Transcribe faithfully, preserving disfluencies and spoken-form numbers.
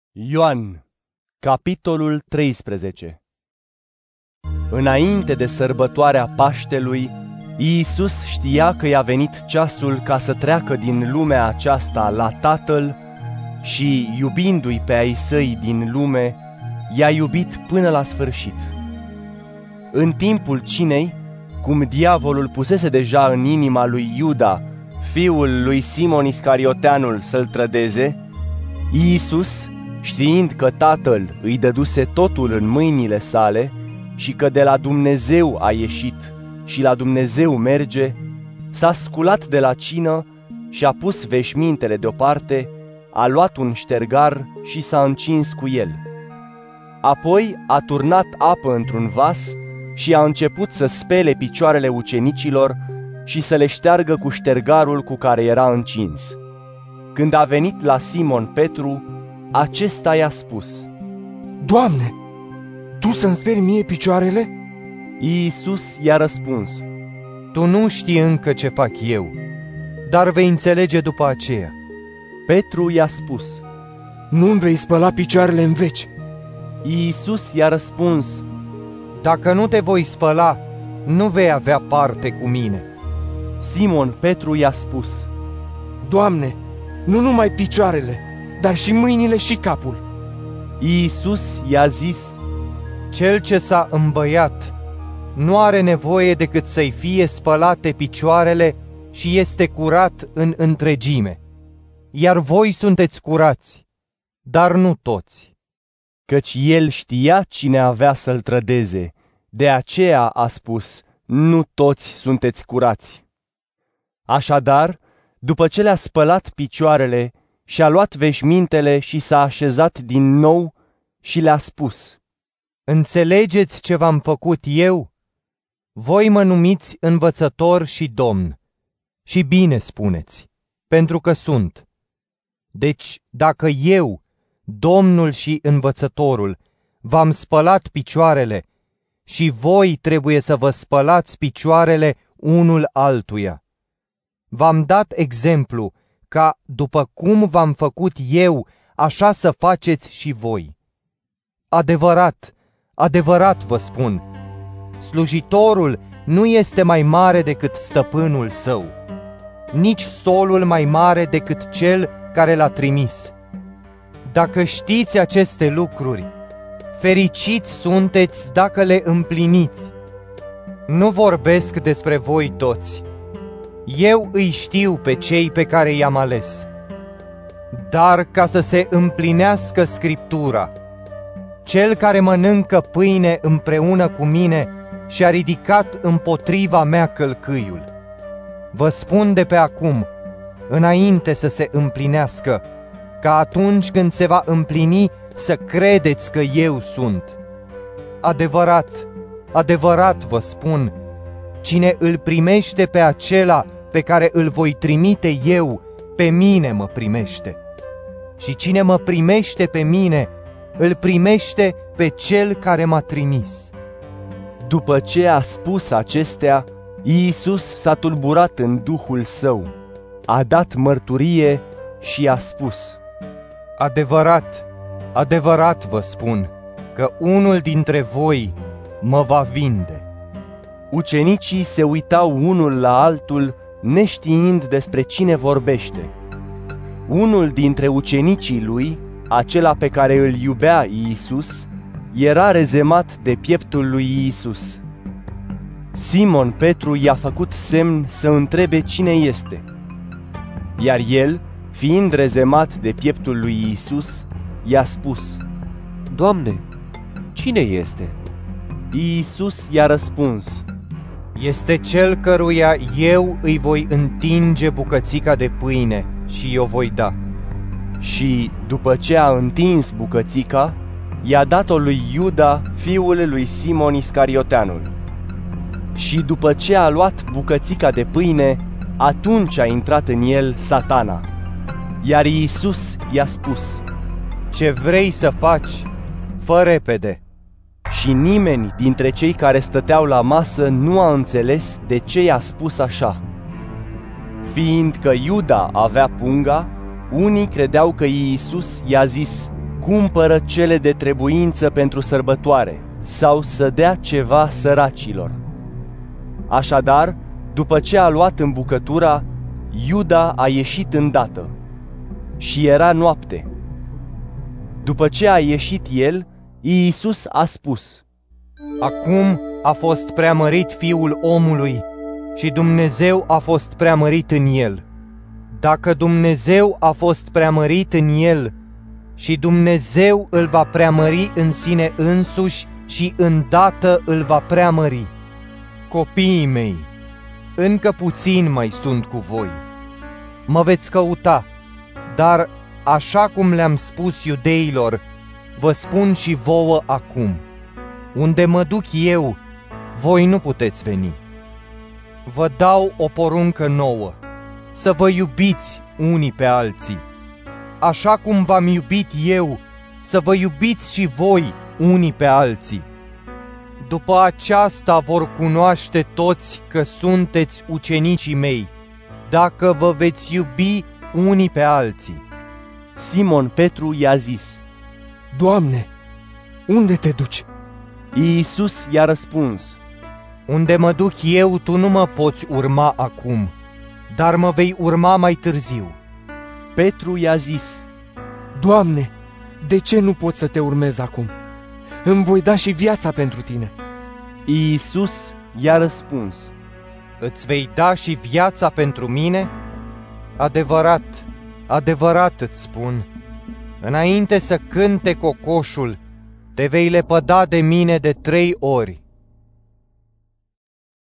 Ioan, capitolul treisprezece. Înainte de sărbătoarea Paștelui, Iisus știa că i-a venit ceasul ca să treacă din lumea aceasta la Tatăl și, iubindu-i pe ai săi din lume, i-a iubit până la sfârșit. În timpul cinei, cum diavolul pusese deja în inima lui Iuda, fiul lui Simon Iscarioteanul, să-l trădeze, Iisus, știind că Tatăl îi dăduse totul în mâinile sale și că de la Dumnezeu a ieșit și la Dumnezeu merge, s-a sculat de la cină și a pus veșmintele deoparte, a luat un ștergar și s-a încins cu el. Apoi a turnat apă într-un vas și a început să spele picioarele ucenicilor și să le șteargă cu ștergarul cu care era încins. Când a venit la Simon Petru, acesta i-a spus: Doamne, Tu să-mi speli mie picioarele? Iisus i-a răspuns: Tu nu știi încă ce fac eu, dar vei înțelege după aceea. Petru i-a spus: Nu-mi vei spăla picioarele în veci. Iisus i-a răspuns: Dacă nu te voi spăla, nu vei avea parte cu mine. Simon Petru i-a spus: Doamne, nu numai picioarele, dar și mâinile și capul. Iisus i-a zis: Cel ce s-a îmbăiat nu are nevoie decât să-i fie spălate picioarele și este curat în întregime. Iar voi sunteți curați, dar nu toți. Căci el știa cine avea să-l trădeze, de aceea a spus: nu toți sunteți curați. Așadar, după ce le-a spălat picioarele, și-a luat veșmintele și s-a așezat din nou și le-a spus: Înțelegeți ce v-am făcut eu? Voi mă numiți învățător și domn. Și bine spuneți, pentru că sunt. Deci, dacă eu, Domnul și învățătorul, v-am spălat picioarele, și voi trebuie să vă spălați picioarele unul altuia. V-am dat exemplu ca, după cum v-am făcut eu, așa să faceți și voi. Adevărat, adevărat vă spun, slujitorul nu este mai mare decât stăpânul său, nici solul mai mare decât cel care l-a trimis. Dacă știți aceste lucruri, fericiți sunteți dacă le împliniți. Nu vorbesc despre voi toți. Eu îi știu pe cei pe care i-am ales. Dar ca să se împlinească Scriptura, cel care mănâncă pâine împreună cu mine și-a ridicat împotriva mea călcâiul. Vă spun de pe acum, înainte să se împlinească, ca atunci când se va împlini să credeți că eu sunt. Adevărat, adevărat vă spun, cine îl primește pe acela pe care îl voi trimite eu, pe mine mă primește. Și cine mă primește pe mine, îl primește pe cel care m-a trimis. După ce a spus acestea, Iisus s-a tulburat în duhul său, a dat mărturie și a spus: Adevărat, adevărat vă spun, că unul dintre voi mă va vinde. Ucenicii se uitau unul la altul, neștiind despre cine vorbește. Unul dintre ucenicii lui, acela pe care îl iubea Iisus, era rezemat de pieptul lui Iisus. Simon Petru i-a făcut semn să întrebe cine este. Iar el, fiind rezemat de pieptul lui Iisus, i-a spus: Doamne, cine este? Iisus i-a răspuns: Este cel căruia eu îi voi întinge bucățica de pâine și i-o voi da. Și, după ce a întins bucățica, i-a dat-o lui Iuda, fiul lui Simon Iscarioteanul. Și după ce a luat bucățica de pâine, atunci a intrat în el Satana. Iar Iisus i-a spus: Ce vrei să faci, fă repede. Și nimeni dintre cei care stăteau la masă nu a înțeles de ce i-a spus așa. Fiindcă Iuda avea punga, unii credeau că Iisus i-a zis: cumpără cele de trebuință pentru sărbătoare sau să dea ceva săracilor. Așadar, după ce a luat îmbucătura, Iuda a ieșit îndată și era noapte. După ce a ieșit el, Iisus a spus: Acum a fost preamărit Fiul omului și Dumnezeu a fost preamărit în el. Dacă Dumnezeu a fost preamărit în el, și Dumnezeu îl va preamări în sine însuși și îndată îl va preamări. Copiii mei, încă puțin mai sunt cu voi. Mă veți căuta, dar așa cum le-am spus iudeilor, vă spun și vouă acum: unde mă duc eu, voi nu puteți veni. Vă dau o poruncă nouă: să vă iubiți unii pe alții. Așa cum v-am iubit eu, să vă iubiți și voi unii pe alții. După aceasta vor cunoaște toți că sunteți ucenicii mei, dacă vă veți iubi unii pe alții. Simon Petru i-a zis: Doamne, unde te duci? Iisus i-a răspuns: Unde mă duc eu, tu nu mă poți urma acum, dar mă vei urma mai târziu. Petru i-a zis: Doamne, de ce nu pot să te urmez acum? Îmi voi da și viața pentru tine. Iisus i-a răspuns: Îți vei da și viața pentru mine? Adevărat, adevărat îți spun, înainte să cânte cocoșul, te vei lepăda de mine de trei ori.